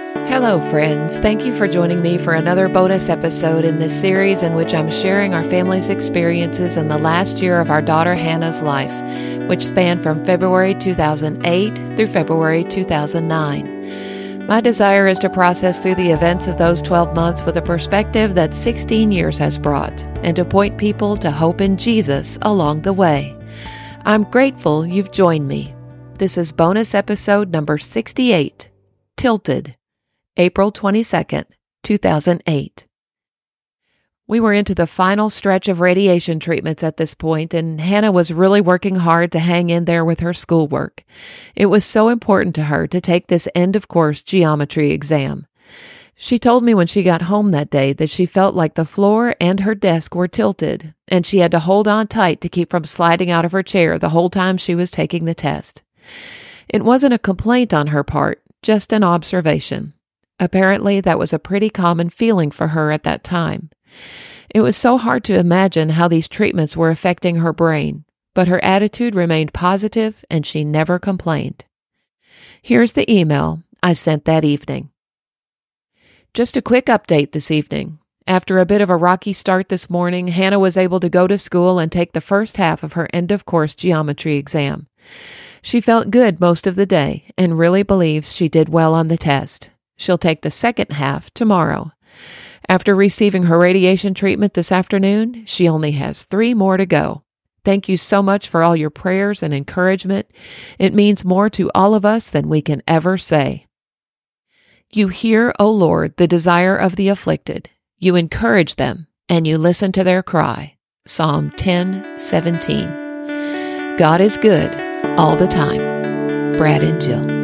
Hello, friends. Thank you for joining me for another bonus episode in this series in which I'm sharing our family's experiences in the last year of our daughter Hannah's life, which spanned from February 2008 through February 2009. My desire is to process through the events of those 12 months with a perspective that 16 years has brought, and to point people to hope in Jesus along the way. I'm grateful you've joined me. This is bonus episode number 68, Tilted. April 22nd, 2008. We were into the final stretch of radiation treatments at this point, and Hannah was really working hard to hang in there with her schoolwork. It was so important to her to take this end-of-course geometry exam. She told me when she got home that day that she felt like the floor and her desk were tilted, and she had to hold on tight to keep from sliding out of her chair the whole time she was taking the test. It wasn't a complaint on her part, just an observation. Apparently, that was a pretty common feeling for her at that time. It was so hard to imagine how these treatments were affecting her brain, but her attitude remained positive and she never complained. Here's the email I sent that evening. Just a quick update this evening. After a bit of a rocky start this morning, Hannah was able to go to school and take the first half of her end-of-course geometry exam. She felt good most of the day and really believes she did well on the test. She'll take the second half tomorrow. After receiving her radiation treatment this afternoon, she only has 3 more to go. Thank you so much for all your prayers and encouragement. It means more to all of us than we can ever say. You hear, O Lord, the desire of the afflicted. You encourage them, and you listen to their cry. Psalm 10:17. God is good all the time. Brad and Jill.